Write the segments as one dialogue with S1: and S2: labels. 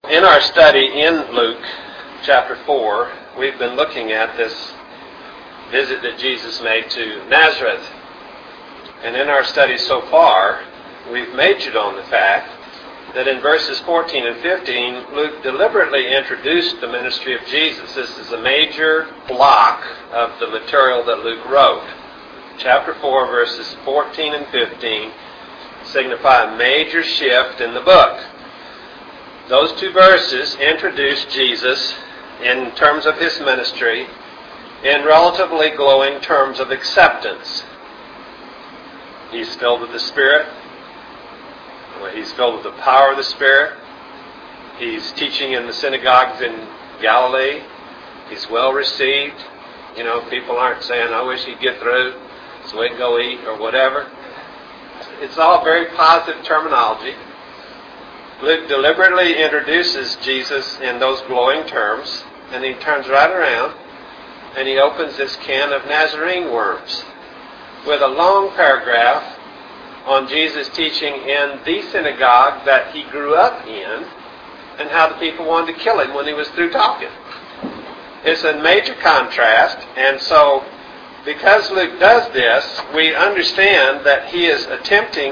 S1: In our study in Luke chapter 4, we've been looking at this visit that Jesus made to Nazareth. And in our study so far, we've majored on the fact that in verses 14 and 15, Luke deliberately introduced the ministry of Jesus. This is a major block of the material that Luke wrote. Chapter 4, verses 14 and 15 signify a major shift in the book. Those two verses introduce Jesus in terms of his ministry in relatively glowing terms of acceptance. He's filled with the Spirit. He's filled with the power of the Spirit. He's teaching in the synagogues in Galilee. He's well received. People aren't saying, I wish he'd get through so we can go eat or whatever. It's all very positive terminology. Luke deliberately introduces Jesus in those glowing terms, and he turns right around and he opens this can of Nazarene worms with a long paragraph on Jesus teaching in the synagogue that he grew up in and how the people wanted to kill him when he was through talking. It's a major contrast, and so because Luke does this, we understand that he is attempting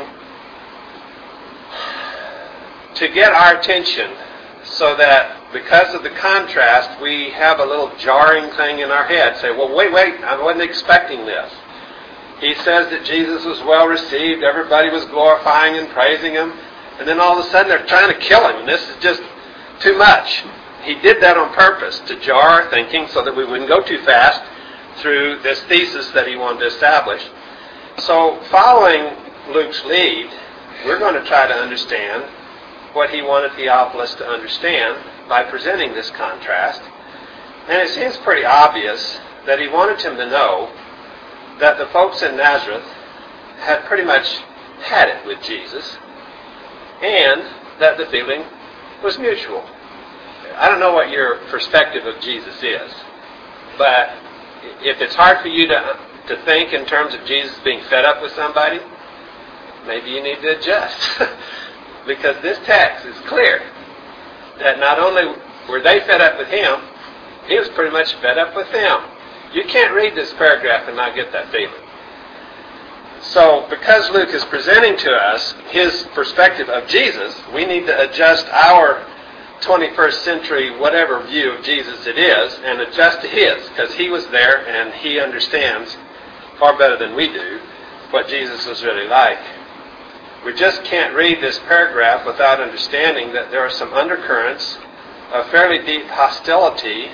S1: to get our attention so that because of the contrast, we have a little jarring thing in our head. Say, well, wait, I wasn't expecting this. He says that Jesus was well received, everybody was glorifying and praising him, and then all of a sudden they're trying to kill him, and this is just too much. He did that on purpose, to jar our thinking so that we wouldn't go too fast through this thesis that he wanted to establish. So following Luke's lead, we're going to try to understand what he wanted Theophilus to understand by presenting this contrast. And it seems pretty obvious that he wanted him to know that the folks in Nazareth had pretty much had it with Jesus, and that the feeling was mutual. I don't know what your perspective of Jesus is, but if it's hard for you to think in terms of Jesus being fed up with somebody, maybe you need to adjust. Because this text is clear that not only were they fed up with him, he was pretty much fed up with them. You can't read this paragraph and not get that feeling. So because Luke is presenting to us his perspective of Jesus, we need to adjust our 21st century whatever view of Jesus it is and adjust to his, because he was there and he understands far better than we do what Jesus was really like. We just can't read this paragraph without understanding that there are some undercurrents of fairly deep hostility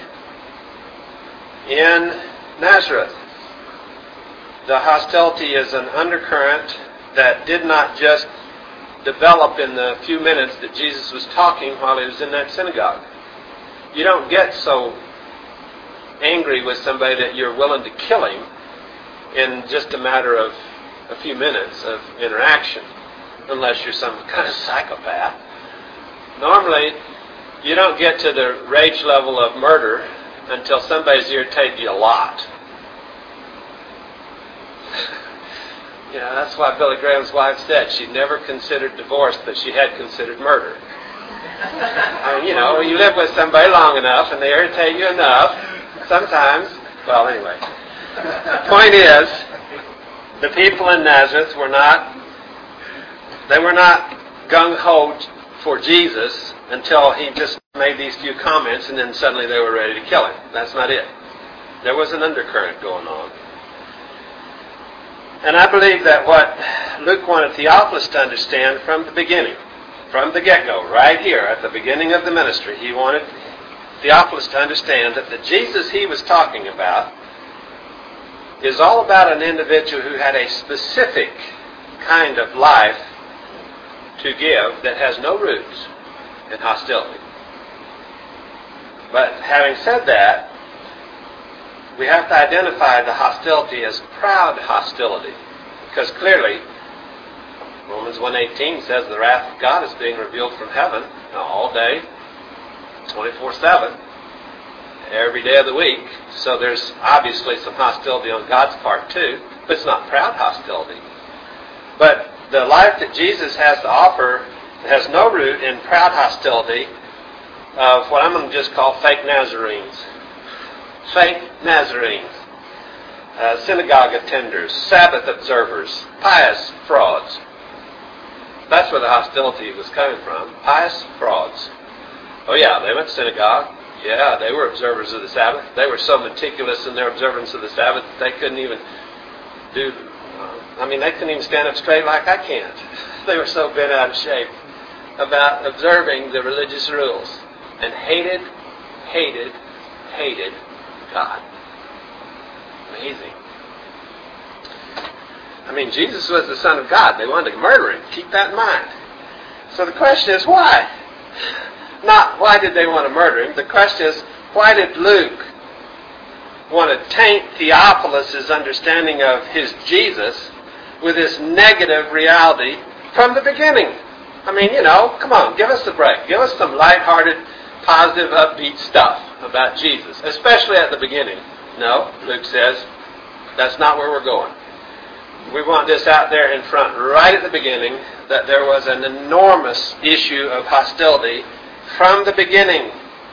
S1: in Nazareth. The hostility is an undercurrent that did not just develop in the few minutes that Jesus was talking while he was in that synagogue. You don't get so angry with somebody that you're willing to kill him in just a matter of a few minutes of interaction, unless you're some kind of psychopath. Normally, you don't get to the rage level of murder until somebody's irritated you a lot. That's why Billy Graham's wife said she never considered divorce, but she had considered murder. You live with somebody long enough and they irritate you enough, sometimes, well, anyway. The point is, the people in Nazareth were not gung-ho for Jesus until he just made these few comments and then suddenly they were ready to kill him. That's not it. There was an undercurrent going on. And I believe that what Luke wanted Theophilus to understand from the beginning, from the get-go, right here at the beginning of the ministry, he wanted Theophilus to understand that the Jesus he was talking about is all about an individual who had a specific kind of life to give that has no roots in hostility. But having said that, we have to identify the hostility as proud hostility, because clearly Romans 1:18 says the wrath of God is being revealed from heaven all day, 24/7, every day of the week. So there's obviously some hostility on God's part too, but it's not proud hostility. But the life that Jesus has to offer has no root in proud hostility, of what I'm going to just call fake Nazarenes. Fake Nazarenes. Synagogue attenders, Sabbath observers, pious frauds. That's where the hostility was coming from. Pious frauds. Oh yeah, they went to synagogue. Yeah, they were observers of the Sabbath. They were so meticulous in their observance of the Sabbath that they couldn't even they couldn't even stand up straight like I can't. They were so bent out of shape about observing the religious rules. And hated God. Amazing. Jesus was the Son of God. They wanted to murder him. Keep that in mind. So the question is, why? Not why did they want to murder him. The question is, why did Luke want to taint Theophilus' understanding of his Jesus with this negative reality from the beginning? Come on, give us a break. Give us some lighthearted, positive, upbeat stuff about Jesus, especially at the beginning. No, Luke says, that's not where we're going. We want this out there in front right at the beginning, that there was an enormous issue of hostility from the beginning.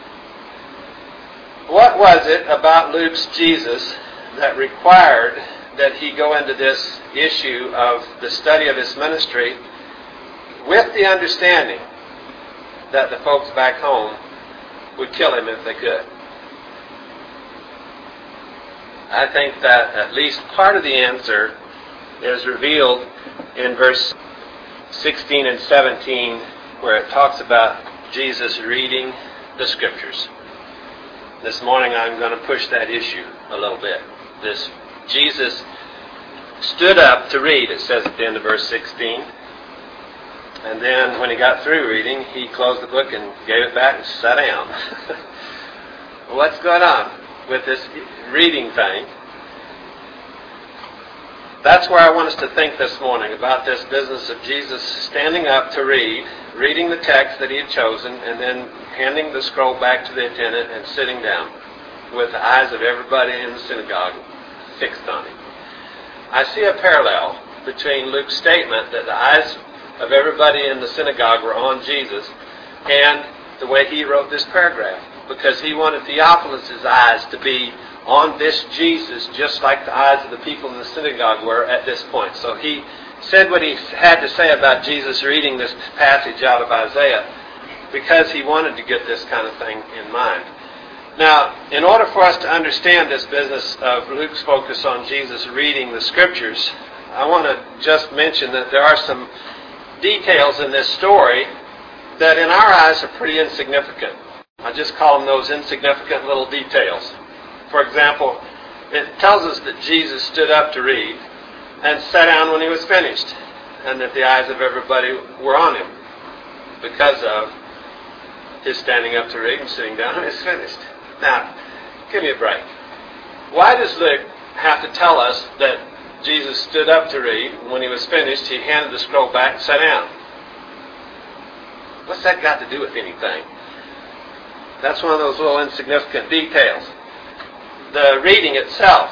S1: What was it about Luke's Jesus that required that he go into this issue of the study of his ministry with the understanding that the folks back home would kill him if they could? I think that at least part of the answer is revealed in verse 16 and 17, where it talks about Jesus reading the Scriptures. This morning I'm going to push that issue a little bit. This Jesus stood up to read, it says at the end of verse 16. And then when he got through reading, he closed the book and gave it back and sat down. What's going on with this reading thing? That's where I want us to think this morning, about this business of Jesus standing up to reading the text that he had chosen, and then handing the scroll back to the attendant and sitting down with the eyes of everybody in the synagogue fixed on him. I see a parallel between Luke's statement that the eyes of everybody in the synagogue were on Jesus and the way he wrote this paragraph, because he wanted Theophilus' eyes to be on this Jesus just like the eyes of the people in the synagogue were at this point. So he said what he had to say about Jesus reading this passage out of Isaiah because he wanted to get this kind of thing in mind. Now, in order for us to understand this business of Luke's focus on Jesus reading the Scriptures, I want to just mention that there are some details in this story that in our eyes are pretty insignificant. I just call them those insignificant little details. For example, it tells us that Jesus stood up to read and sat down when he was finished, and that the eyes of everybody were on him because of his standing up to read and sitting down when he's finished. Now, give me a break. Why does Luke have to tell us that Jesus stood up to read, and when he was finished, he handed the scroll back and sat down? What's that got to do with anything? That's one of those little insignificant details. The reading itself.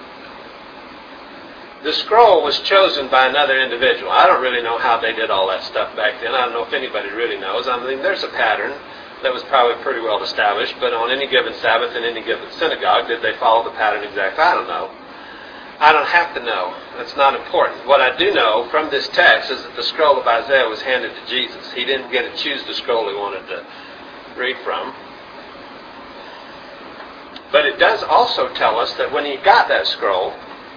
S1: The scroll was chosen by another individual. I don't really know how they did all that stuff back then. I don't know if anybody really knows. There's a pattern that was probably pretty well established, but on any given Sabbath in any given synagogue, did they follow the pattern exactly? I don't know. I don't have to know. That's not important. What I do know from this text is that the scroll of Isaiah was handed to Jesus. He didn't get to choose the scroll he wanted to read from. But it does also tell us that when he got that scroll,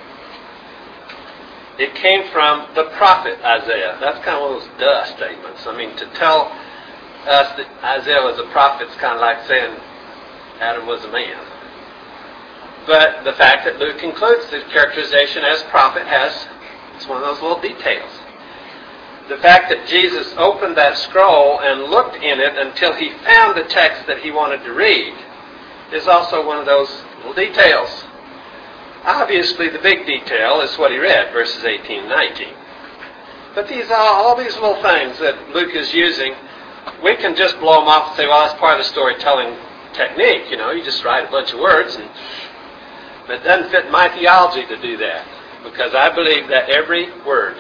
S1: it came from the prophet Isaiah. That's kind of one of those duh statements. To tell us that Isaiah was a prophet is kind of like saying Adam was a man. But the fact that Luke includes the characterization as prophet it's one of those little details. The fact that Jesus opened that scroll and looked in it until he found the text that he wanted to read is also one of those little details. Obviously, the big detail is what he read, verses 18 and 19. But all these little things that Luke is using, we can just blow them off and say, well, that's part of the storytelling technique. You just write a bunch of words, but it doesn't fit my theology to do that, because I believe that every word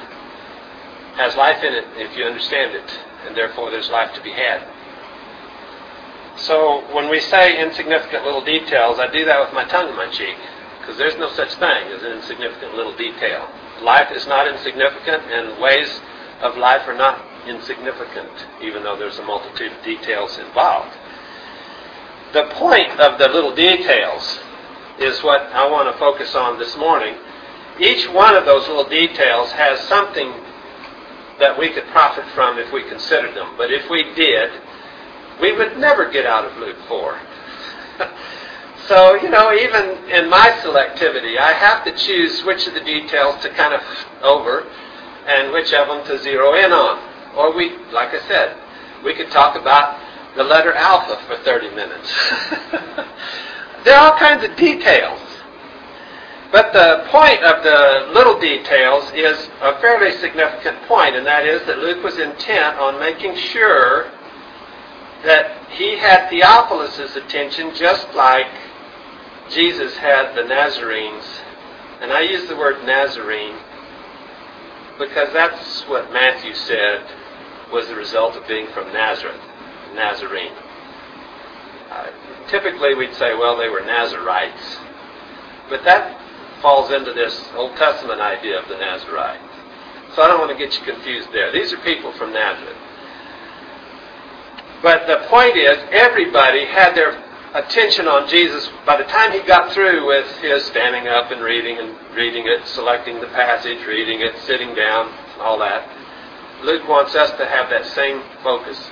S1: has life in it if you understand it, and therefore there's life to be had. So when we say insignificant little details, I do that with my tongue in my cheek, because there's no such thing as an insignificant little detail. Life is not insignificant, and ways of life are not insignificant, even though there's a multitude of details involved. The point of the little details is what I want to focus on this morning. Each one of those little details has something that we could profit from if we considered them. But if we did, we would never get out of Luke 4. So, even in my selectivity, I have to choose which of the details to kind of over and which of them to zero in on. Or like I said, we could talk about the letter alpha for 30 minutes. There are all kinds of details. But the point of the little details is a fairly significant point, and that is that Luke was intent on making sure that he had Theophilus' attention just like Jesus had the Nazarenes. And I use the word Nazarene because that's what Matthew said was the result of being from Nazareth, Nazarene. Typically we'd say, well, they were Nazarites. But that falls into this Old Testament idea of the Nazarites. So I don't want to get you confused there. These are people from Nazareth. But the point is, everybody had their attention on Jesus. By the time he got through with his standing up and reading it, selecting the passage, reading it, sitting down, all that, Luke wants us to have that same focus.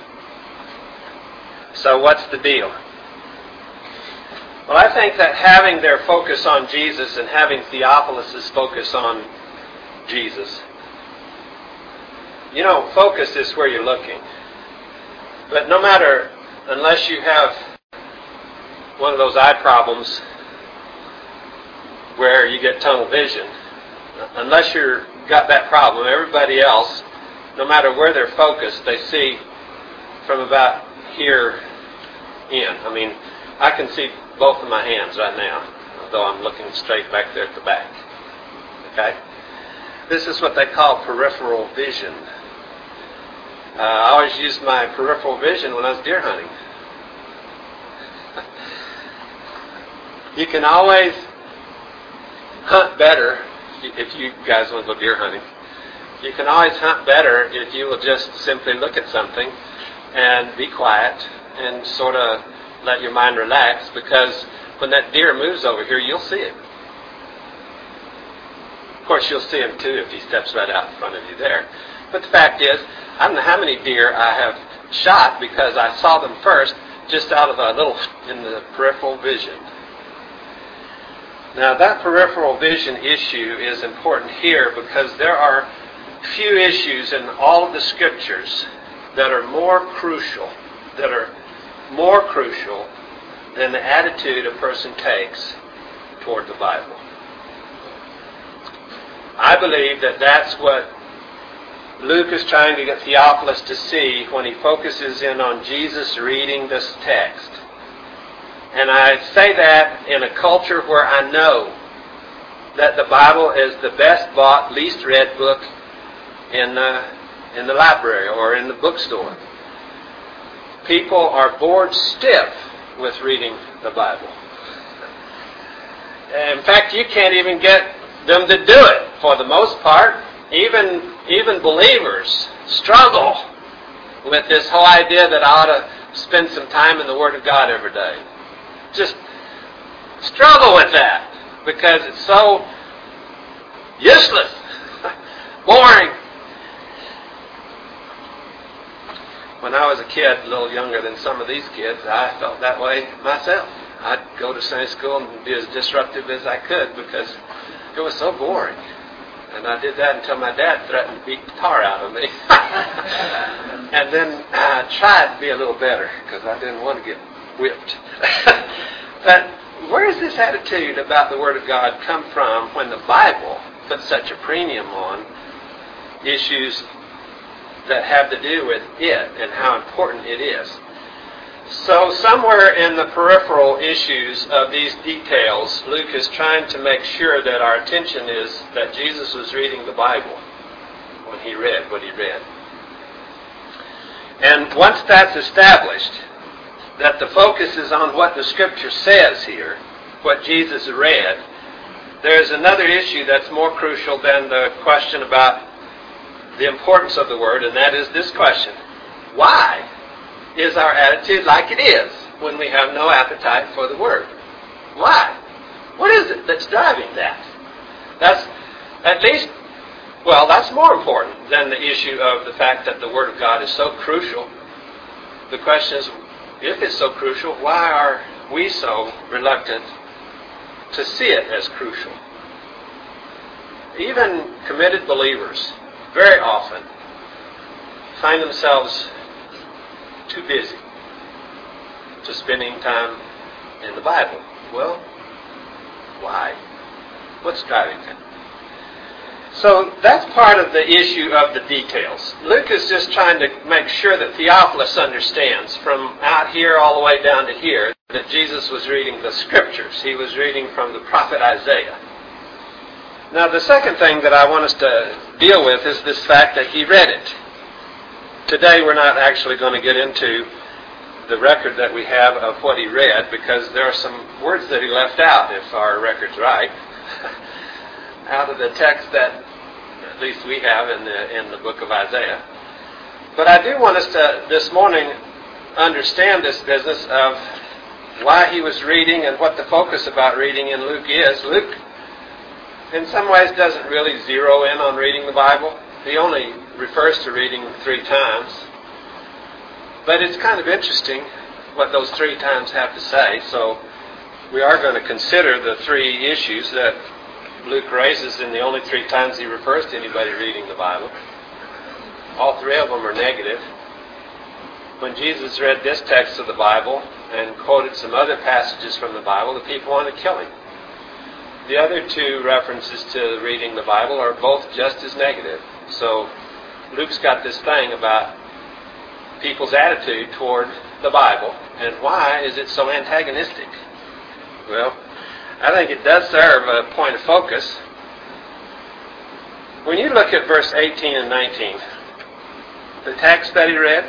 S1: So what's the deal? Well, I think that having their focus on Jesus and having Theophilus' focus on Jesus, focus is where you're looking. But no matter, unless you have one of those eye problems where you get tunnel vision, unless you've got that problem, everybody else, no matter where they're focused, they see from about here in. I mean, I can see both of my hands right now, although I'm looking straight back there at the back. Okay? This is what they call peripheral vision. I always used my peripheral vision when I was deer hunting. You can always hunt better if you guys want to go deer hunting. You can always hunt better if you will just simply look at something and be quiet and sort of let your mind relax, because when that deer moves over here, you'll see it. Of course, you'll see him too if he steps right out in front of you there. But the fact is, I don't know how many deer I have shot because I saw them first just out of a little in the peripheral vision. Now, that peripheral vision issue is important here because there are few issues in all of the Scriptures that are more crucial than the attitude a person takes toward the Bible. I believe that that's what Luke is trying to get Theophilus to see when he focuses in on Jesus reading this text. And I say that in a culture where I know that the Bible is the best bought, least read book in the library or in the bookstore. People are bored stiff with reading the Bible. In fact, you can't even get them to do it for the most part. Even believers struggle with this whole idea that I ought to spend some time in the Word of God every day. Just struggle with that because it's so useless, boring. When I was a kid, a little younger than some of these kids, I felt that way myself. I'd go to Sunday school and be as disruptive as I could because it was so boring. And I did that until my dad threatened to beat the tar out of me. And then I tried to be a little better because I didn't want to get whipped. But where does this attitude about the Word of God come from when the Bible puts such a premium on issues that have to do with it and how important it is? So somewhere in the peripheral issues of these details, Luke is trying to make sure that our attention is that Jesus was reading the Bible when he read what he read. And once that's established, that the focus is on what the Scripture says here, what Jesus read, there's another issue that's more crucial than the question about the importance of the Word, and that is this question. Why is our attitude like it is when we have no appetite for the Word? Why? What is it that's driving that? That's that's more important than the issue of the fact that the Word of God is so crucial. The question is, if it's so crucial, why are we so reluctant to see it as crucial? Even committed believers very often find themselves too busy to spending time in the Bible. Well, why? What's driving that? So that's part of the issue of the details. Luke is just trying to make sure that Theophilus understands from out here all the way down to here that Jesus was reading the Scriptures. He was reading from the prophet Isaiah. Now the second thing that I want us to deal with is this fact that he read it. Today we're not actually going to get into the record that we have of what he read because there are some words that he left out, if our record's right, out of the text that at least we have in the book of Isaiah. But I do want us to, this morning, understand this business of why he was reading and what the focus about reading in Luke is. Luke, in some ways, doesn't really zero in on reading the Bible. He only refers to reading 3 times. But it's kind of interesting what those 3 times have to say. So we are going to consider the 3 issues that Luke raises in the only 3 times he refers to anybody reading the Bible. All 3 of them are negative. When Jesus read this text of the Bible and quoted some other passages from the Bible, the people wanted to kill him. The other 2 references to reading the Bible are both just as negative. So Luke's got this thing about people's attitude toward the Bible, and why is it so antagonistic? Well, I think it does serve a point of focus. When you look at verse 18 and 19, the text that he read,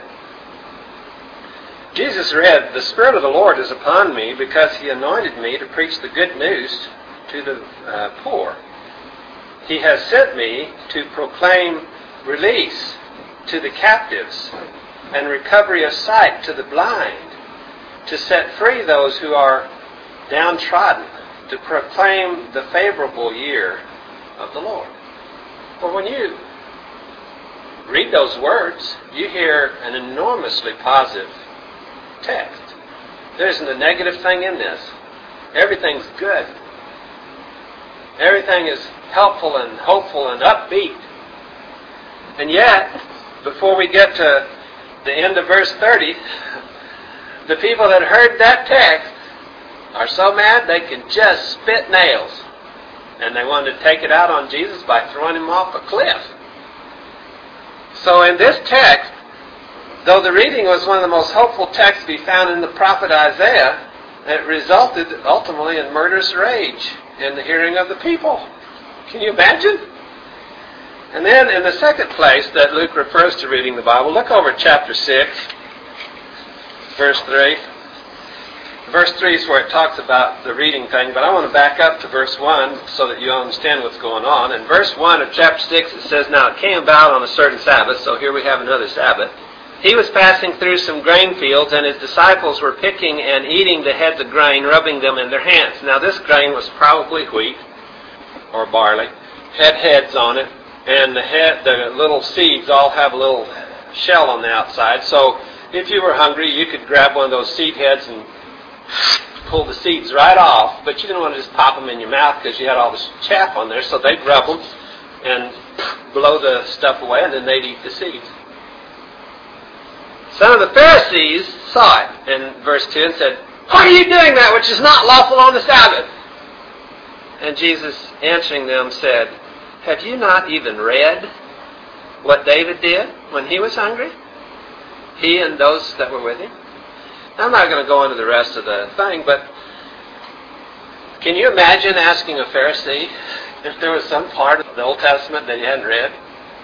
S1: Jesus read, "The Spirit of the Lord is upon me because He anointed me to preach the good news to the poor. He has sent me to proclaim release to the captives and recovery of sight to the blind, to set free those who are downtrodden, to proclaim the favorable year of the Lord." Well, when you read those words, you hear an enormously positive text. There isn't a negative thing in this. Everything's good. Everything is helpful and hopeful and upbeat. And yet, before we get to the end of verse 30, the people that heard that text are so mad they can just spit nails. And they wanted to take it out on Jesus by throwing him off a cliff. So in this text, though the reading was one of the most hopeful texts to be found in the prophet Isaiah, it resulted ultimately in murderous rage in the hearing of the people. Can you imagine? And then in the second place that Luke refers to reading the Bible, look over at chapter 6, verse 3. Verse 3 is where it talks about the reading thing, but I want to back up to verse 1 so that you understand what's going on. In verse 1 of chapter 6 it says, "Now it came about on a certain Sabbath," so here we have another Sabbath, "he was passing through some grain fields, and his disciples were picking and eating the heads of grain, rubbing them in their hands." Now this grain was probably wheat or barley, had heads on it, and the little seeds all have a little shell on the outside. So if you were hungry, you could grab one of those seed heads and pull the seeds right off, but you didn't want to just pop them in your mouth because you had all this chaff on there, so they'd rub them and blow the stuff away, and then they'd eat the seeds. Some of the Pharisees saw it in verse 2 and said, "Why are you doing that which is not lawful on the Sabbath?" And Jesus, answering them, said, "Have you not even read what David did when he was hungry? He and those that were with him?" Now, I'm not going to go into the rest of the thing, but can you imagine asking a Pharisee if there was some part of the Old Testament that he hadn't read?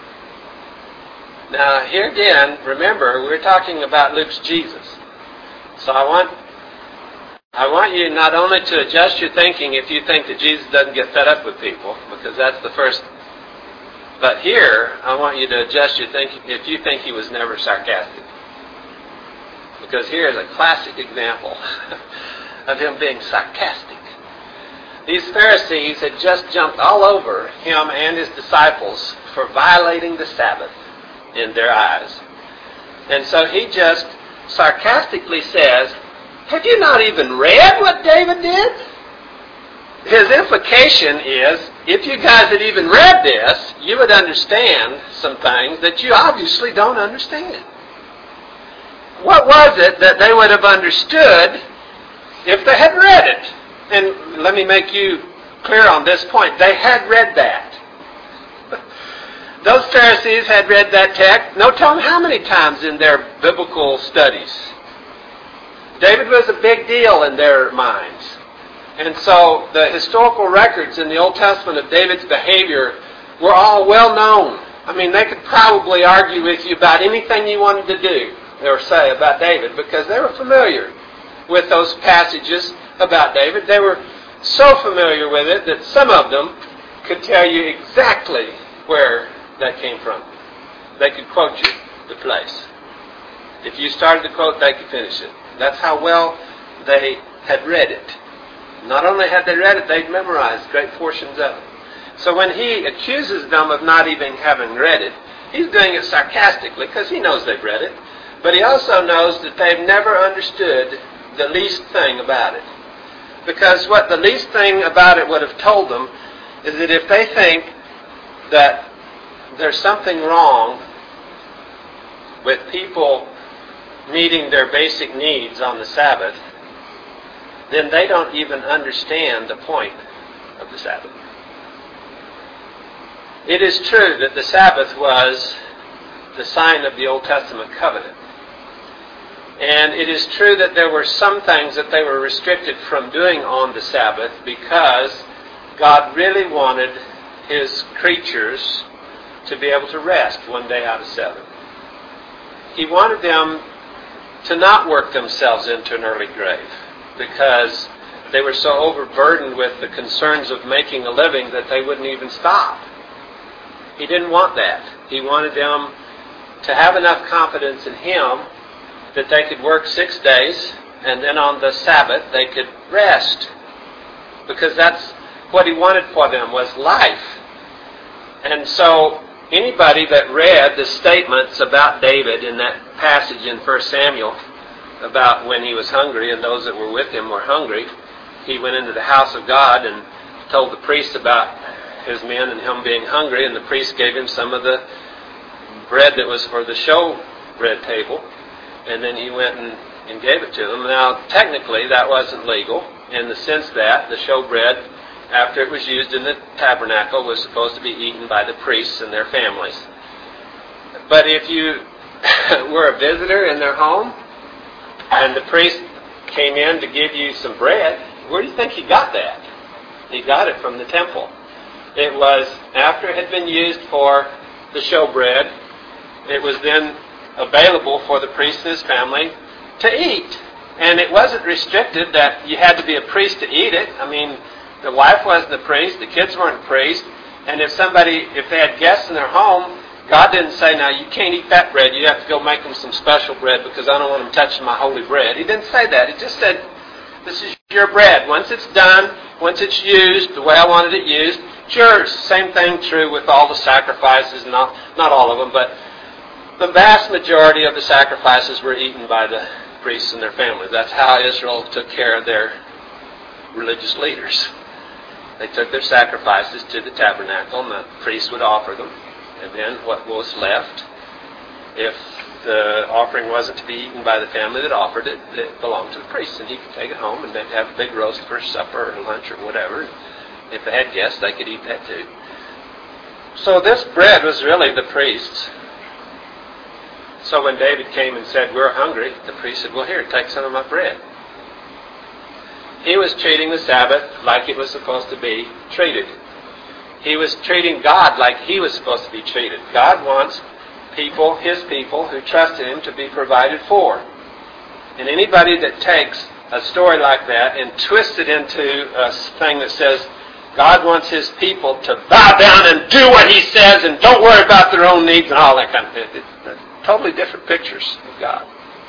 S1: Now, here again, remember, we're talking about Luke's Jesus. So I want you not only to adjust your thinking if you think that Jesus doesn't get fed up with people, because that's the first, but here I want you to adjust your thinking if you think he was never sarcastic. Because here is a classic example of him being sarcastic. These Pharisees had just jumped all over him and his disciples for violating the Sabbath in their eyes. And so he just sarcastically says, have you not even read what David did? His implication is, if you guys had even read this, you would understand some things that you obviously don't understand. What was it that they would have understood if they had read it? And let me make you clear on this point. They had read that. Those Pharisees had read that text, no telling how many times in their biblical studies. David was a big deal in their minds. And so the historical records in the Old Testament of David's behavior were all well known. I mean, they could probably argue with you about anything you wanted to do or say about David because they were familiar with those passages about David. They were so familiar with it that some of them could tell you exactly where that came from. They could quote you the place. If you started to quote, they could finish it. That's how well they had read it. Not only had they read it, they'd memorized great portions of it. So when he accuses them of not even having read it, he's doing it sarcastically because he knows they've read it. But he also knows that they've never understood the least thing about it. Because what the least thing about it would have told them is that if they think that there's something wrong with people meeting their basic needs on the Sabbath, then they don't even understand the point of the Sabbath. It is true that the Sabbath was the sign of the Old Testament covenant. And it is true that there were some things that they were restricted from doing on the Sabbath because God really wanted His creatures to be able to rest one day out of 7. He wanted them to not work themselves into an early grave because they were so overburdened with the concerns of making a living that they wouldn't even stop. He didn't want that. He wanted them to have enough confidence in Him that they could work 6 days and then on the Sabbath they could rest. Because that's what He wanted for them, was life. And so anybody that read the statements about David in that passage in 1 Samuel about when he was hungry and those that were with him were hungry, he went into the house of God and told the priest about his men and him being hungry, and the priest gave him some of the bread that was for the show bread table, and then he went and gave it to them. Now, technically, that wasn't legal in the sense that the show bread, after it was used in the tabernacle, was supposed to be eaten by the priests and their families. But if you were a visitor in their home, and the priest came in to give you some bread, where do you think he got that? He got it from the temple. It was, after it had been used for the showbread, it was then available for the priest and his family to eat. And it wasn't restricted that you had to be a priest to eat it. I mean, the wife wasn't a priest, the kids weren't a priest, and if they had guests in their home, God didn't say, now you can't eat that bread, you have to go make them some special bread because I don't want them touching my holy bread. He didn't say that. He just said, this is your bread. Once it's done, once it's used the way I wanted it used, it's yours. Same thing true with all the sacrifices, not all of them, but the vast majority of the sacrifices were eaten by the priests and their families. That's how Israel took care of their religious leaders. They took their sacrifices to the tabernacle and the priests would offer them. And then what was left, if the offering wasn't to be eaten by the family that offered it, it belonged to the priest. And he could take it home and they'd have a big roast for supper or lunch or whatever. If they had guests, they could eat that too. So this bread was really the priest's. So when David came and said, we're hungry, the priest said, well, here, take some of my bread. He was treating the Sabbath like it was supposed to be treated. He was treating God like He was supposed to be treated. God wants people, His people, who trust in Him to be provided for. And anybody that takes a story like that and twists it into a thing that says God wants His people to bow down and do what He says and don't worry about their own needs and all that kind of thing. Totally different pictures of God.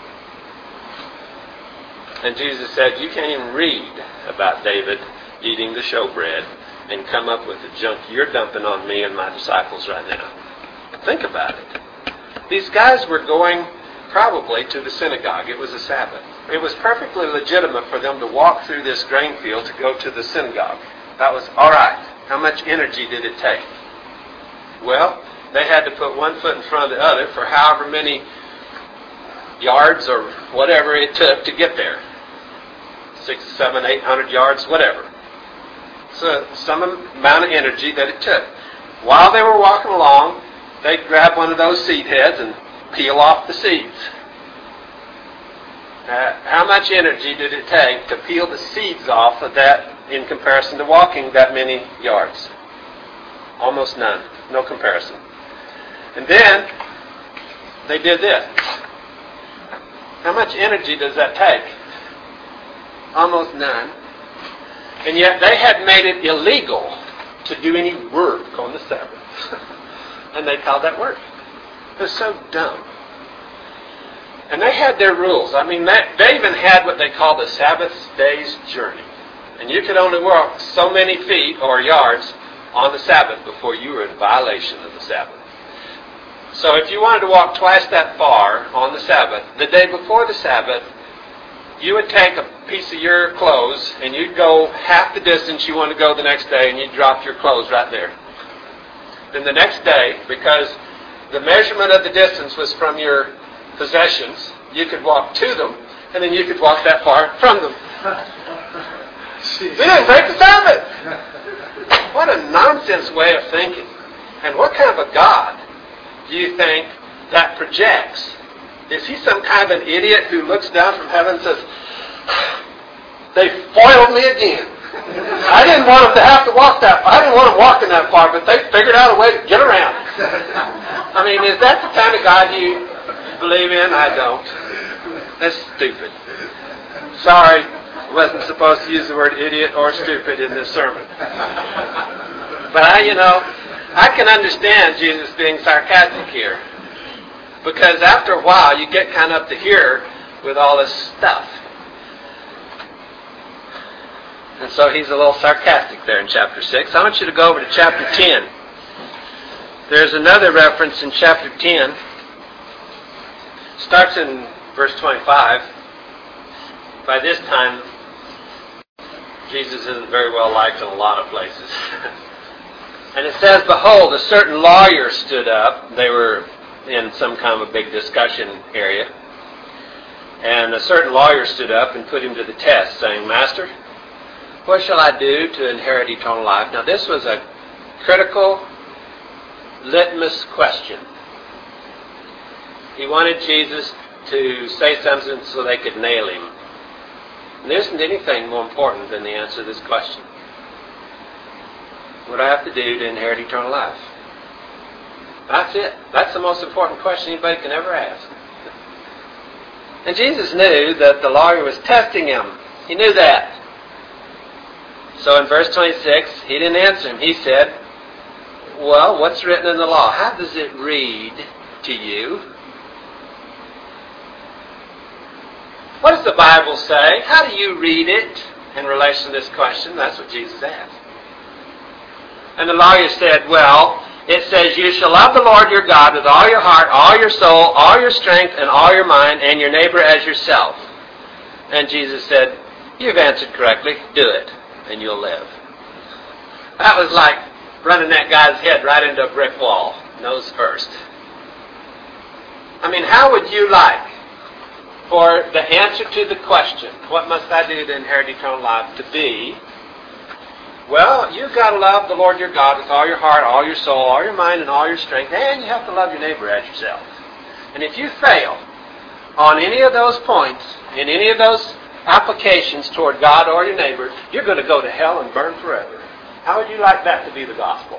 S1: And Jesus said, you can't even read about David eating the showbread and come up with the junk you're dumping on me and my disciples right now. Think about it. These guys were going probably to the synagogue. It was a Sabbath. It was perfectly legitimate for them to walk through this grain field to go to the synagogue. That was all right. How much energy did it take? Well, they had to put one foot in front of the other for however many yards or whatever it took to get there. 600, 700, 800 yards, whatever. So some amount of energy that it took. While they were walking along, they'd grab one of those seed heads and peel off the seeds. How much energy did it take to peel the seeds off of that in comparison to walking that many yards? Almost none. No comparison. And then they did this. How much energy does that take? Almost none. And yet they had made it illegal to do any work on the Sabbath. And they called that work. It was so dumb. And they had their rules. I mean, they even had what they called the Sabbath day's journey. And you could only walk so many feet or yards on the Sabbath before you were in violation of the Sabbath. So if you wanted to walk twice that far on the Sabbath, the day before the Sabbath, you would take a piece of your clothes and you'd go half the distance you want to go the next day and you'd drop your clothes right there. Then the next day, because the measurement of the distance was from your possessions, you could walk to them and then you could walk that far from them. We didn't break the Sabbath. What a nonsense way of thinking. And what kind of a God do you think that projects? Is He some kind of an idiot who looks down from heaven and says, they foiled me again. I didn't want them to have to walk that far. I didn't want them walking that far, but they figured out a way to get around. I mean, is that the kind of God you believe in? I don't. That's stupid. Sorry, I wasn't supposed to use the word idiot or stupid in this sermon. But I can understand Jesus being sarcastic here. Because after a while, you get kind of up to here with all this stuff. And so he's a little sarcastic there in chapter 6. I want you to go over to chapter 10. There's another reference in chapter 10. Starts in verse 25. By this time, Jesus isn't very well liked in a lot of places. And it says, behold, a certain lawyer stood up. They were in some kind of a big discussion area. And a certain lawyer stood up and put him to the test, saying, Master, what shall I do to inherit eternal life? Now this was a critical litmus question. He wanted Jesus to say something so they could nail him. And there isn't anything more important than the answer to this question. What do I have to do to inherit eternal life? That's it. That's the most important question anybody can ever ask. And Jesus knew that the lawyer was testing him. He knew that. So in verse 26, he didn't answer him. He said, well, what's written in the law? How does it read to you? What does the Bible say? How do you read it in relation to this question? That's what Jesus asked. And the lawyer said, well, it says, you shall love the Lord your God with all your heart, all your soul, all your strength, and all your mind, and your neighbor as yourself. And Jesus said, you've answered correctly. Do it, and you'll live. That was like running that guy's head right into a brick wall, nose first. I mean, how would you like for the answer to the question, what must I do to inherit eternal life, to be, well, you've got to love the Lord your God with all your heart, all your soul, all your mind, and all your strength, and you have to love your neighbor as yourself. And if you fail on any of those points, in any of those applications toward God or your neighbor, you're going to go to hell and burn forever. How would you like that to be the gospel?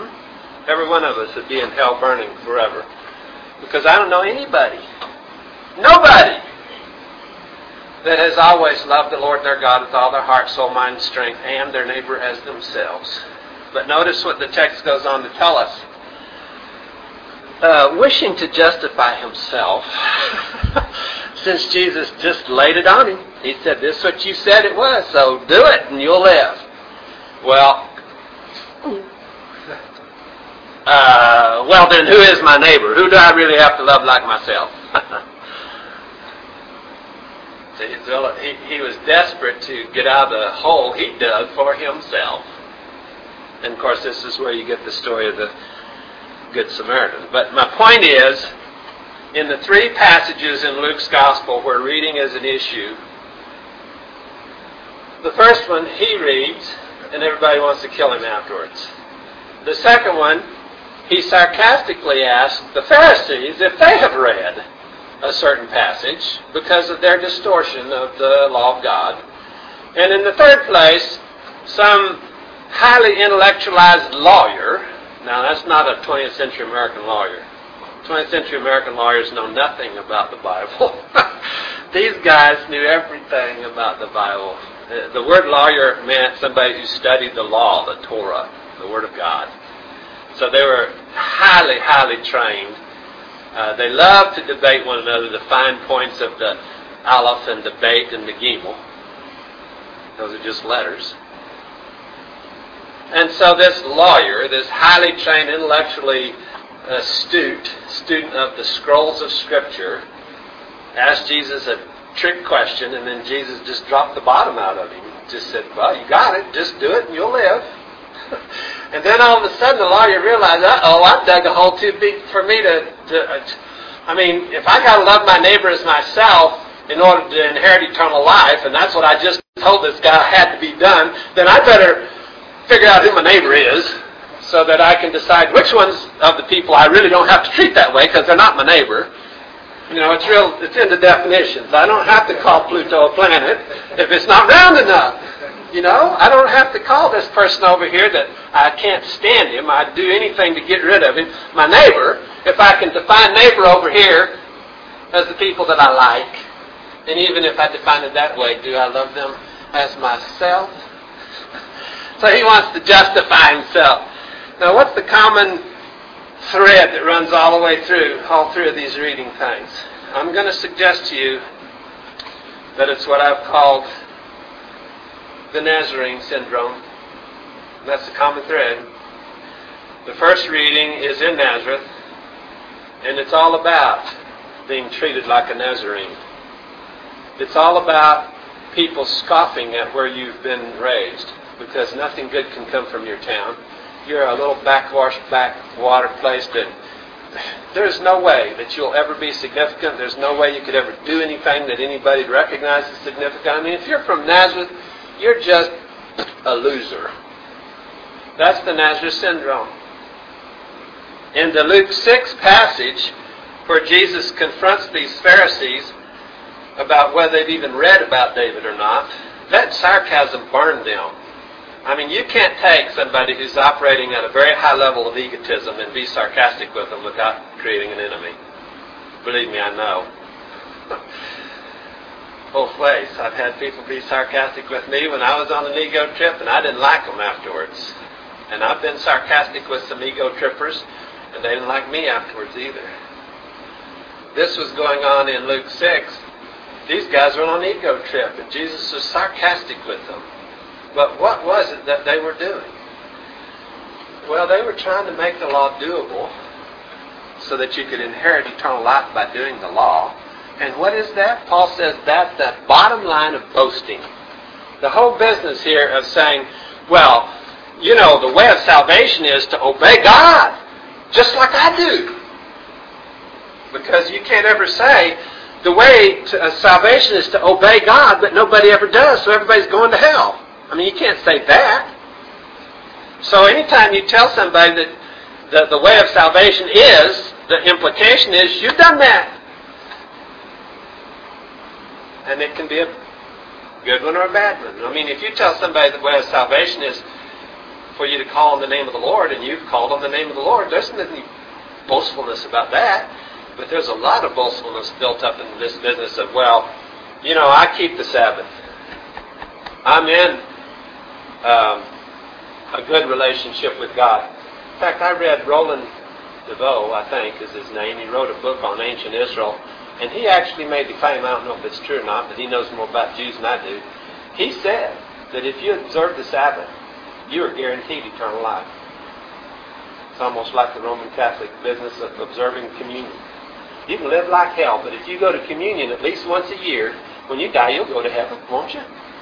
S1: Every one of us would be in hell burning forever. Because I don't know anybody Nobody that has always loved the Lord their God with all their heart, soul, mind, and strength, and their neighbor as themselves. But notice what the text goes on to tell us. Wishing to justify himself, since Jesus just laid it on him. He said, this is what you said it was, so do it and you'll live. Well, then who is my neighbor? Who do I really have to love like myself? He was desperate to get out of the hole he dug for himself. And of course, this is where you get the story of the Good Samaritan. But my point is, in the three passages in Luke's Gospel where reading is an issue, the first one he reads, and everybody wants to kill him afterwards. The second one, he sarcastically asks the Pharisees if they have read a certain passage because of their distortion of the law of God. And in the third place, some highly intellectualized lawyer. Now, that's not a 20th century American lawyer. 20th century American lawyers know nothing about the Bible. These guys knew everything about the Bible. The word lawyer meant somebody who studied the law, the Torah, the Word of God. So they were highly, highly trained. They loved to debate one another, the fine points of the Aleph and the Beit and the Gimel. Those are just letters. And so this lawyer, this highly trained, intellectually astute student of the scrolls of Scripture, asked Jesus a trick question, and then Jesus just dropped the bottom out of him. Just said, well, you got it. Just do it and you'll live. And then all of a sudden the lawyer realized, I've dug a hole too big for me if I got to love my neighbor as myself in order to inherit eternal life, and that's what I just told this guy had to be done, then I better figure out who my neighbor is so that I can decide which ones of the people I really don't have to treat that way because they're not my neighbor. It's in the definitions. I don't have to call Pluto a planet if it's not round enough. I don't have to call this person over here that I can't stand him. I'd do anything to get rid of him. My neighbor, if I can define neighbor over here as the people that I like, and even if I define it that way, do I love them as myself? So he wants to justify himself. Now, what's the common thread that runs all the way through all three of these reading things? I'm going to suggest to you that it's what I've called the Nazarene syndrome. That's the common thread. The first reading is in Nazareth, and it's all about being treated like a Nazarene. It's all about people scoffing at where you've been raised, because nothing good can come from your town. You're a little backwater place that there's no way that you'll ever be significant. There's no way you could ever do anything that anybody would recognize as significant. If you're from Nazareth, you're just a loser. That's the Nazareth syndrome. In the Luke 6 passage, where Jesus confronts these Pharisees about whether they've even read about David or not, that sarcasm burned them. You can't take somebody who's operating at a very high level of egotism and be sarcastic with them without creating an enemy. Believe me, I know. Both ways. I've had people be sarcastic with me when I was on an ego trip, and I didn't like them afterwards. And I've been sarcastic with some ego trippers, and they didn't like me afterwards either. This was going on in Luke 6. These guys were on an ego trip, and Jesus was sarcastic with them. But what was it that they were doing? Well, they were trying to make the law doable so that you could inherit eternal life by doing the law. And what is that? Paul says that's the bottom line of boasting. The whole business here of saying, well, the way of salvation is to obey God, just like I do. Because you can't ever say the way to salvation is to obey God, but nobody ever does, so everybody's going to hell. You can't say that. So anytime you tell somebody that the way of salvation is, the implication is you've done that. And it can be a good one or a bad one. If you tell somebody the way of salvation is for you to call on the name of the Lord, and you've called on the name of the Lord, there's nothing boastfulness about that. But there's a lot of boastfulness built up in this business of, well, you know, I keep the Sabbath. I'm in a good relationship with God. In fact, I read Roland DeVoe, I think is his name. He wrote a book on ancient Israel, and he actually made the claim, I don't know if it's true or not, but he knows more about Jews than I do. He said that if you observe the Sabbath, you are guaranteed eternal life. It's almost like the Roman Catholic business of observing communion. You can live like hell, but if you go to communion at least once a year, when you die, you'll go to heaven, won't you?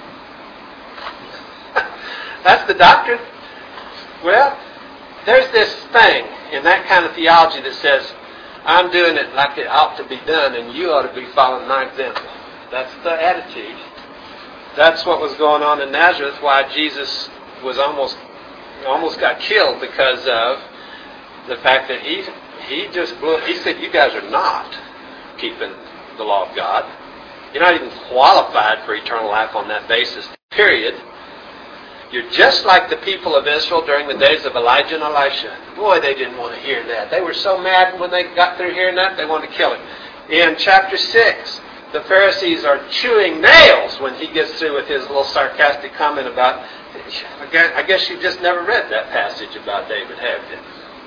S1: That's the doctrine. Well, there's this thing in that kind of theology that says, I'm doing it like it ought to be done, and you ought to be following my example. That's the attitude. That's what was going on in Nazareth, why Jesus was almost got killed because of the fact that he said, you guys are not keeping the law of God. You're not even qualified for eternal life on that basis, period. You're just like the people of Israel during the days of Elijah and Elisha. Boy, they didn't want to hear that. They were so mad when they got through hearing that, they wanted to kill him. In chapter 6, the Pharisees are chewing nails when he gets through with his little sarcastic comment about, I guess you just never read that passage about David, have you?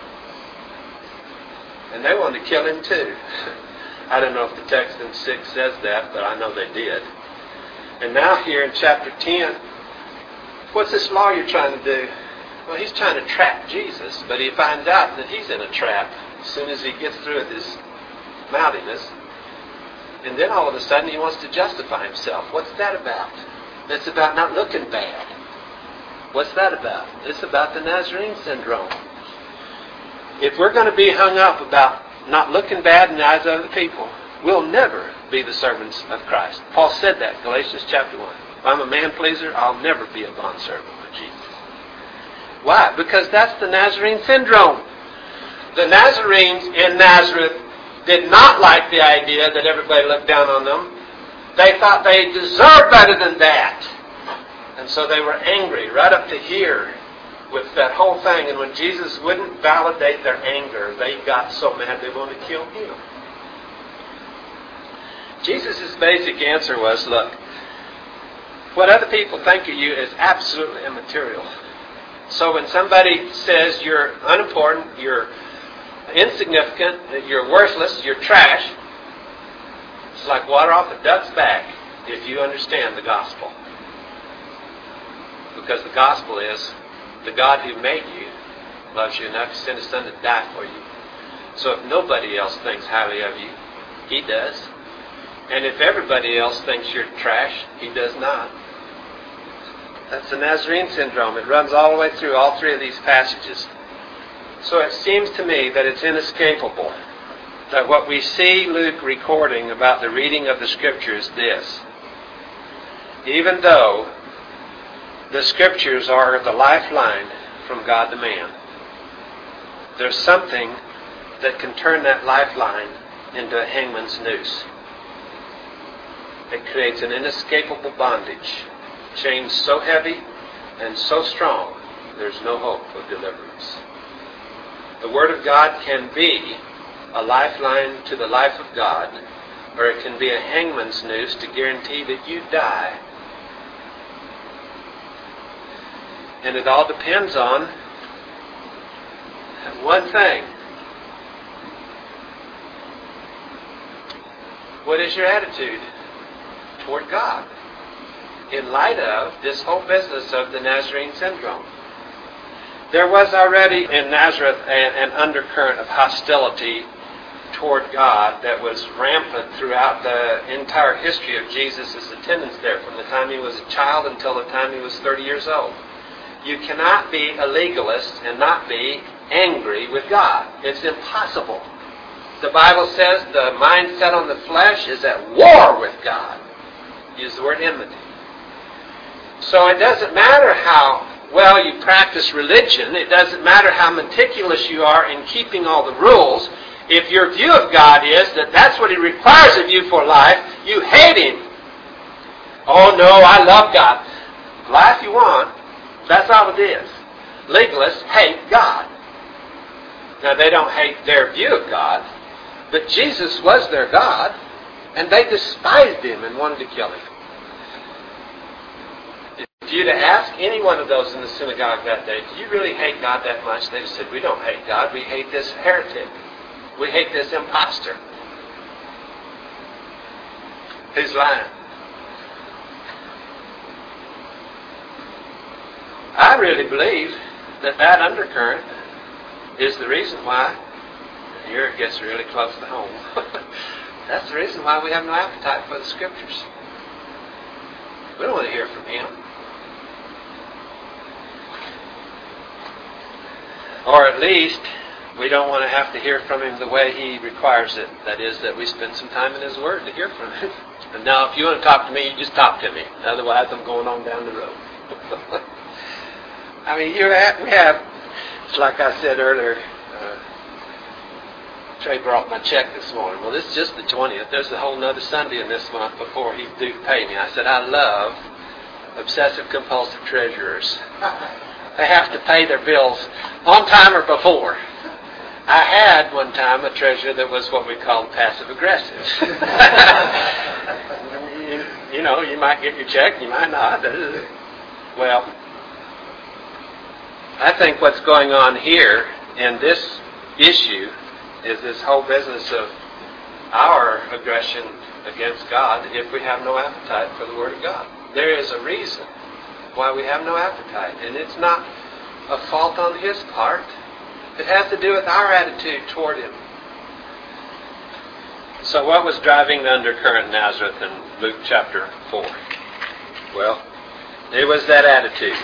S1: And they wanted to kill him too. I don't know if the text in 6 says that, but I know they did. And now here in chapter 10, what's this lawyer trying to do? Well, he's trying to trap Jesus, but he finds out that he's in a trap as soon as he gets through with his mouthiness. And then all of a sudden he wants to justify himself. What's that about? It's about not looking bad. What's that about? It's about the Nazarene syndrome. If we're going to be hung up about not looking bad in the eyes of other people, we'll never be the servants of Christ. Paul said that in Galatians chapter 1. If I'm a man pleaser, I'll never be a bondservant of Jesus. Why? Because that's the Nazarene syndrome. The Nazarenes in Nazareth did not like the idea that everybody looked down on them. They thought they deserved better than that. And so they were angry right up to here with that whole thing. And when Jesus wouldn't validate their anger, they got so mad they wanted to kill him. Jesus' basic answer was, look, what other people think of you is absolutely immaterial. So when somebody says you're unimportant, you're insignificant, you're worthless, you're trash, it's like water off a duck's back if you understand the gospel. Because the gospel is the God who made you loves you enough to send His Son to die for you. So if nobody else thinks highly of you, He does. And if everybody else thinks you're trash, He does not. That's the Nazarene syndrome. It runs all the way through all three of these passages. So it seems to me that it's inescapable that what we see Luke recording about the reading of the Scriptures is this. Even though the Scriptures are the lifeline from God to man, there's something that can turn that lifeline into a hangman's noose. It creates an inescapable bondage. Chains so heavy and so strong, there's no hope of deliverance. The Word of God can be a lifeline to the life of God, or it can be a hangman's noose to guarantee that you die. And it all depends on one thing. What is your attitude toward God in light of this whole business of the Nazarene syndrome? There was already in Nazareth an undercurrent of hostility toward God that was rampant throughout the entire history of Jesus' attendance there, from the time he was a child until the time he was 30 years old. You cannot be a legalist and not be angry with God. It's impossible. The Bible says the mind set on the flesh is at war with God. Use the word enmity. So it doesn't matter how well you practice religion. It doesn't matter how meticulous you are in keeping all the rules. If your view of God is that that's what He requires of you for life, you hate Him. Oh no, I love God. Lie if you want. That's all it is. Legalists hate God. Now they don't hate their view of God. But Jesus was their God, and they despised him and wanted to kill him. If you'd have asked any one of those in the synagogue that day, do you really hate God that much? They'd have said, we don't hate God. We hate this heretic. We hate this imposter. Who's lying? I really believe that undercurrent is the reason why, here it gets really close to home, that's the reason why we have no appetite for the Scriptures. We don't want to hear from him. Or at least, we don't want to have to hear from him the way he requires it. That is, that we spend some time in his Word to hear from him. And now, if you want to talk to me, you just talk to me. Otherwise, I'm going on down the road. I mean, we have, it's like I said earlier, Trey brought my check this morning. Well, this is just the 20th. There's a whole nother Sunday in this month before he's due to pay me. I said, I love obsessive-compulsive treasurers. They have to pay their bills on time or before. I had one time a treasurer that was what we called passive-aggressive. You might get your check, you might not. Well, I think what's going on here in this issue is this whole business of our aggression against God if we have no appetite for the Word of God. There is a reason why we have no appetite, and it's not a fault on his part. It has to do with our attitude toward him. So what was driving the undercurrent in Nazareth in Luke chapter 4? Well, it was that attitude.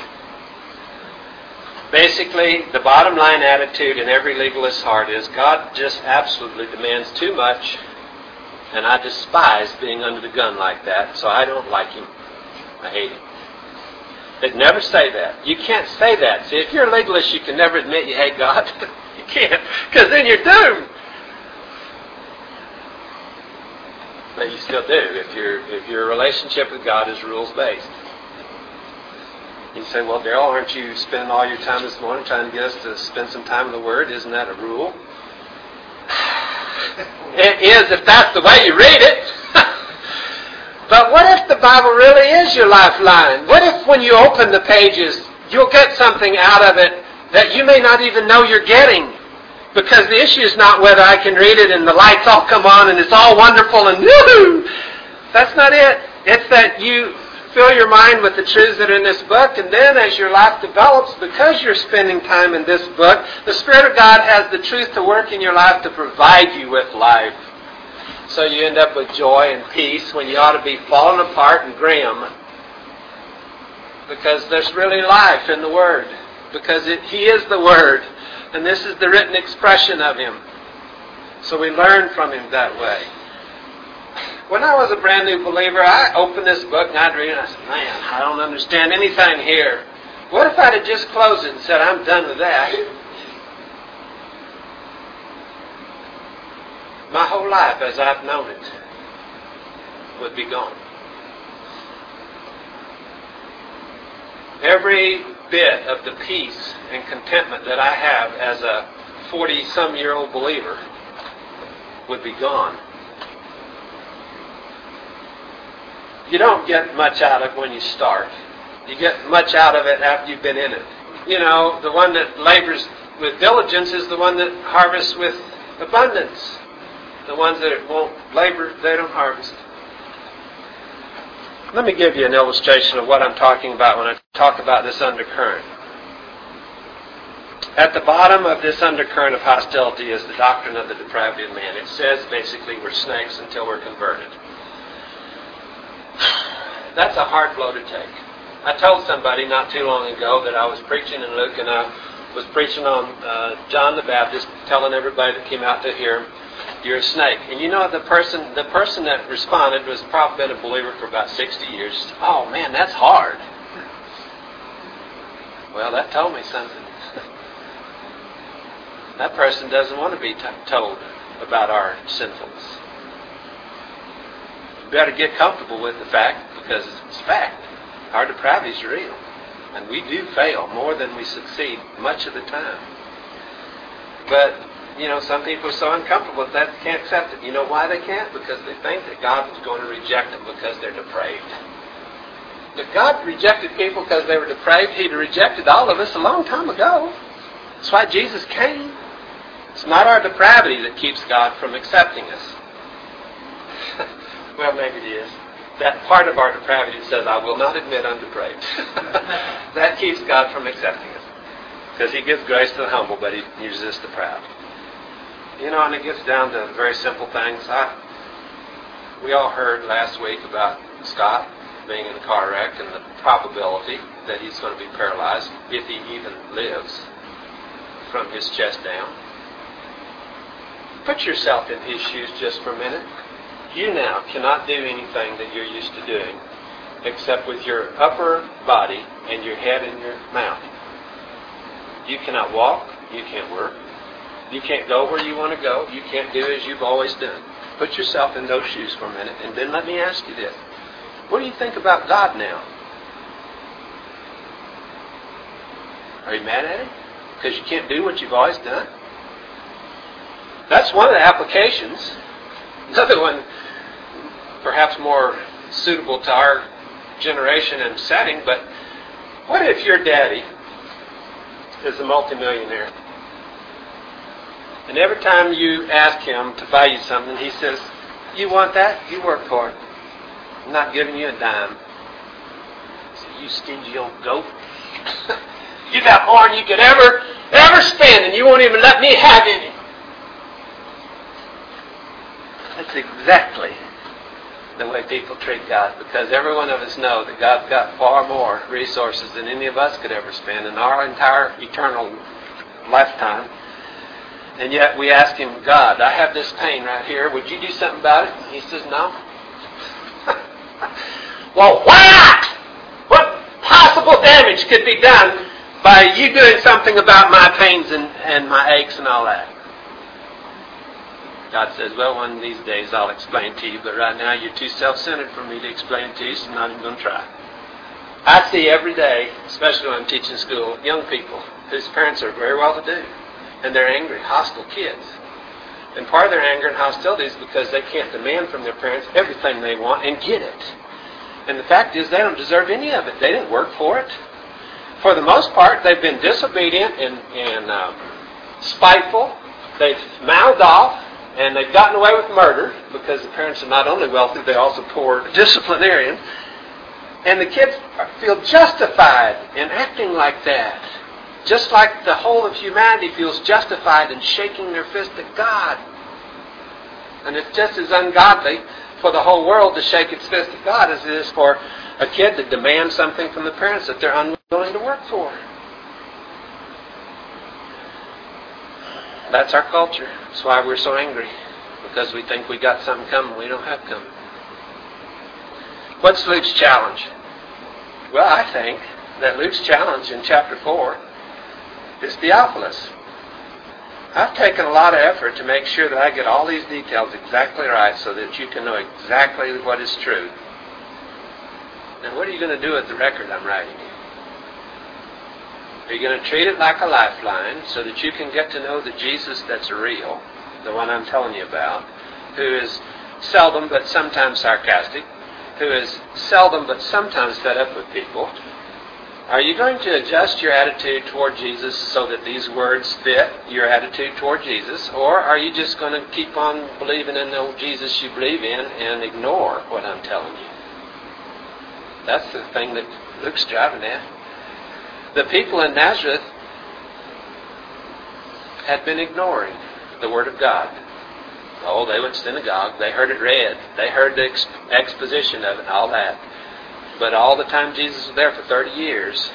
S1: Basically, the bottom line attitude in every legalist's heart is God just absolutely demands too much, and I despise being under the gun like that, so I don't like him. I hate him. They'd never say that. You can't say that. See, if you're a legalist, you can never admit you hate God. You can't, because then you're doomed. But you still do if your relationship with God is rules-based. You say, well, Daryl, aren't you spending all your time this morning trying to get us to spend some time in the Word? Isn't that a rule? It is if that's the way you read it. But what if the Bible really is your lifeline? What if when you open the pages, you'll get something out of it that you may not even know you're getting? Because the issue is not whether I can read it and the lights all come on and it's all wonderful and woohoo! That's not it. It's that you fill your mind with the truths that are in this book, and then as your life develops, because you're spending time in this book, the Spirit of God has the truth to work in your life to provide you with life. So you end up with joy and peace when you ought to be falling apart and grim. Because there's really life in the Word. Because He is the Word. And this is the written expression of Him. So we learn from Him that way. When I was a brand new believer, I opened this book and I'd read it and I said, man, I don't understand anything here. What if I'd have just closed it and said, I'm done with that? My whole life as I've known it would be gone. Every bit of the peace and contentment that I have as a 40-some-year-old believer would be gone. You don't get much out of it when you start. You get much out of it after you've been in it. You know, the one that labors with diligence is the one that harvests with abundance. The ones that won't labor, they don't harvest. Let me give you an illustration of what I'm talking about when I talk about this undercurrent. At the bottom of this undercurrent of hostility is the doctrine of the depravity of man. It says basically we're snakes until we're converted. That's a hard blow to take. I told somebody not too long ago that I was preaching in Luke, and I was preaching on John the Baptist, telling everybody that came out to hear him, you're a snake. And you know, the person that responded was probably been a believer for about 60 years. Oh man, that's hard. Well, that told me something. That person doesn't want to be told about our sinfulness. You better get comfortable with the fact, because it's fact. Our depravity is real. And we do fail more than we succeed much of the time. But some people are so uncomfortable that they can't accept it. You know why they can't? Because they think that God was going to reject them because they're depraved. If God rejected people because they were depraved, He'd have rejected all of us a long time ago. That's why Jesus came. It's not our depravity that keeps God from accepting us. Well, maybe it is. That part of our depravity that says, I will not admit I'm depraved. That keeps God from accepting us. Because He gives grace to the humble, but He resists the proud. And it gets down to very simple things. We all heard last week about Scott being in a car wreck and the probability that he's going to be paralyzed, if he even lives, from his chest down. Put yourself in his shoes just for a minute. You now cannot do anything that you're used to doing except with your upper body and your head and your mouth. You cannot walk. You can't work. You can't go where you want to go. You can't do as you've always done. Put yourself in those shoes for a minute, and then let me ask you this. What do you think about God now? Are you mad at Him? Because you can't do what you've always done? That's one of the applications. Another one, perhaps more suitable to our generation and setting, but what if your daddy is a multimillionaire? And every time you ask him to buy you something, he says, you want that? You work for it. I'm not giving you a dime. So you stingy old goat. You got more than you could ever spend, and you won't even let me have any. That's exactly the way people treat God, because every one of us know that God's got far more resources than any of us could ever spend in our entire eternal lifetime. And yet we ask Him, God, I have this pain right here. Would you do something about it? And He says, no. Well, why not? What possible damage could be done by you doing something about my pains and my aches and all that? God says, well, one of these days I'll explain to you, but right now you're too self-centered for me to explain it to you, so I'm not even going to try. I see every day, especially when I'm teaching school, young people whose parents are very well-to-do, and they're angry, hostile kids. And part of their anger and hostility is because they can't demand from their parents everything they want and get it. And the fact is, they don't deserve any of it. They didn't work for it. For the most part, they've been disobedient and spiteful. They've mouthed off, and they've gotten away with murder because the parents are not only wealthy, they're also poor disciplinarians. And the kids feel justified in acting like that. Just like the whole of humanity feels justified in shaking their fist at God. And it's just as ungodly for the whole world to shake its fist at God as it is for a kid to demand something from the parents that they're unwilling to work for. That's our culture. That's why we're so angry. Because we think we got something coming we don't have coming. What's Luke's challenge? Well, I think that Luke's challenge in chapter 4 is Theophilus. I've taken a lot of effort to make sure that I get all these details exactly right so that you can know exactly what is true. And what are you going to do with the record I'm writing you? Are you going to treat it like a lifeline so that you can get to know the Jesus that's real, the one I'm telling you about, who is seldom but sometimes sarcastic, who is seldom but sometimes fed up with people? Are you going to adjust your attitude toward Jesus so that these words fit your attitude toward Jesus? Or are you just going to keep on believing in the old Jesus you believe in and ignore what I'm telling you? That's the thing that Luke's driving at. The people in Nazareth had been ignoring the Word of God. Oh, they went to synagogue. They heard it read. They heard the exposition of it and all that. But all the time Jesus was there for 30 years,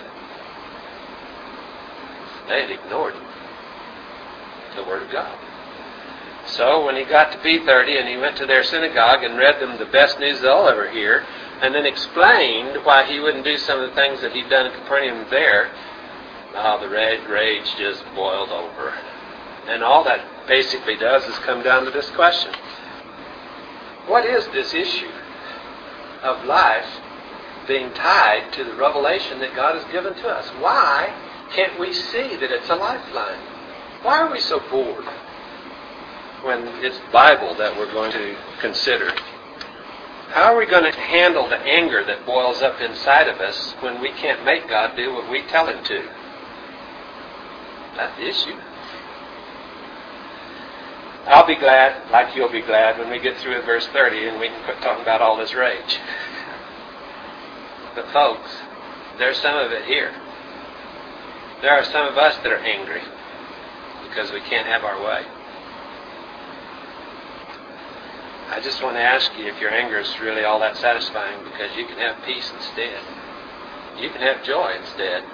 S1: they had ignored the Word of God. So when he got to be 30 and he went to their synagogue and read them the best news they'll ever hear, and then explained why he wouldn't do some of the things that he'd done in Capernaum there, the rage just boiled over. And all that basically does is come down to this question. What is this issue of life being tied to the revelation that God has given to us? Why can't we see that it's a lifeline? Why are we so bored? when it's Bible that we're going to consider. How are we going to handle the anger that boils up inside of us when we can't make God do what we tell Him to? That's the issue. I'll be glad, like you'll be glad, when we get through at verse 30 and we can quit talking about all this rage. But folks, there's some of it here. There are some of us that are angry because we can't have our way. I just want to ask you if your anger is really all that satisfying, because you can have peace instead. You can have joy instead.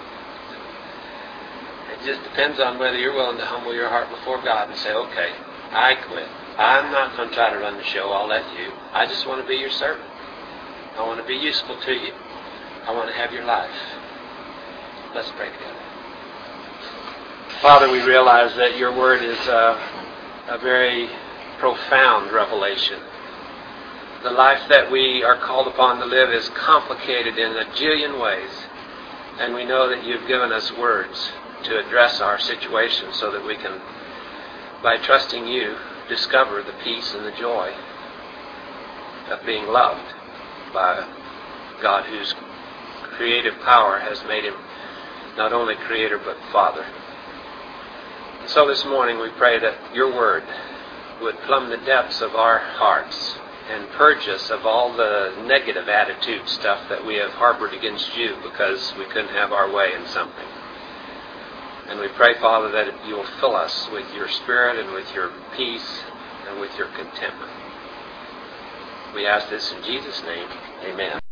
S1: It just depends on whether you're willing to humble your heart before God and say, okay, I quit. I'm not going to try to run the show. I'll let you. I just want to be your servant. I want to be useful to you. I want to have your life. Let's pray together. Father, we realize that your word is a very profound revelation. The life that we are called upon to live is complicated in a jillion ways. And we know that you've given us words to address our situation so that we can, by trusting you, discover the peace and the joy of being loved by God, whose creative power has made him not only creator but father. And so this morning we pray that your word would plumb the depths of our hearts and purge us of all the negative attitude stuff that we have harbored against you because we couldn't have our way in something. And we pray, Father, that you will fill us with your Spirit and with your peace and with your contentment. We ask this in Jesus' name. Amen.